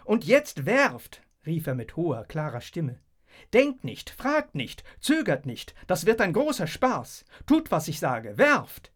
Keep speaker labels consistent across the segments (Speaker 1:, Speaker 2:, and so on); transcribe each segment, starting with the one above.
Speaker 1: Und jetzt werft, rief er mit hoher, klarer Stimme. Denkt nicht, fragt nicht, zögert nicht, das wird ein großer Spaß. Tut, was ich sage, werft!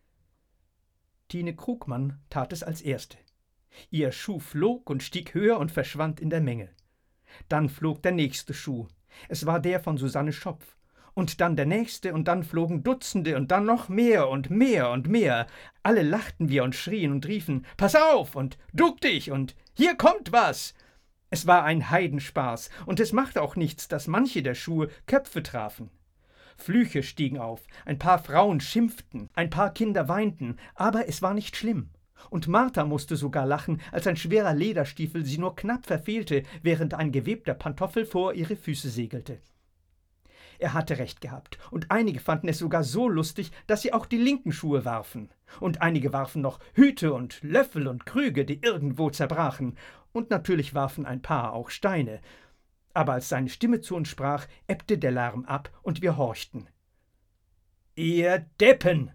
Speaker 1: Tine Krugmann tat es als Erste. Ihr Schuh flog und stieg höher und verschwand in der Menge. Dann flog der nächste Schuh. Es war der von Susanne Schopf. Und dann der nächste, und dann flogen Dutzende, und dann noch mehr und mehr und mehr. Alle lachten wir und schrien und riefen, »Pass auf!« und »Duck dich!« und »Hier kommt was!« Es war ein Heidenspaß, und es machte auch nichts, dass manche der Schuhe Köpfe trafen. Flüche stiegen auf, ein paar Frauen schimpften, ein paar Kinder weinten, aber es war nicht schlimm. Und Martha musste sogar lachen, als ein schwerer Lederstiefel sie nur knapp verfehlte, während ein gewebter Pantoffel vor ihre Füße segelte. Er hatte recht gehabt, und einige fanden es sogar so lustig, dass sie auch die linken Schuhe warfen. Und einige warfen noch Hüte und Löffel und Krüge, die irgendwo zerbrachen. Und natürlich warfen ein paar auch Steine. Aber als seine Stimme zu uns sprach, ebbte der Lärm ab, und wir horchten. »Ihr Deppen!«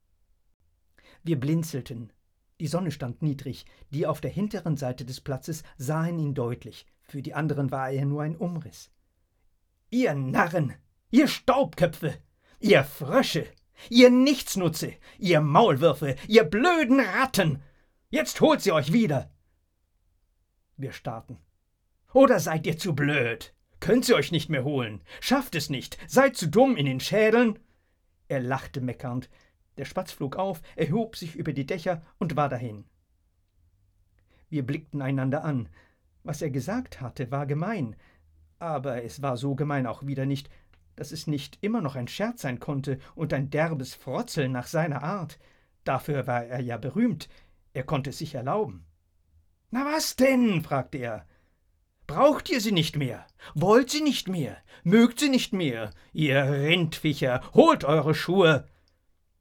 Speaker 1: Wir blinzelten. Die Sonne stand niedrig. Die auf der hinteren Seite des Platzes sahen ihn deutlich. Für die anderen war er nur ein Umriss. »Ihr Narren! Ihr Staubköpfe! Ihr Frösche! Ihr Nichtsnutze! Ihr Maulwürfe! Ihr blöden Ratten! Jetzt holt sie euch wieder!« Wir starrten. »Oder seid ihr zu blöd? Könnt sie euch nicht mehr holen? Schafft es nicht? Seid zu dumm in den Schädeln?« Er lachte meckernd. Der Spatz flog auf, erhob sich über die Dächer und war dahin. Wir blickten einander an. Was er gesagt hatte, war gemein. Aber es war so gemein auch wieder nicht, dass es nicht immer noch ein Scherz sein konnte und ein derbes Frotzeln nach seiner Art. Dafür war er ja berühmt. Er konnte es sich erlauben. »Na was denn?« fragte er. »Braucht ihr sie nicht mehr? Wollt sie nicht mehr? Mögt sie nicht mehr? Ihr Rindviecher, holt eure Schuhe!«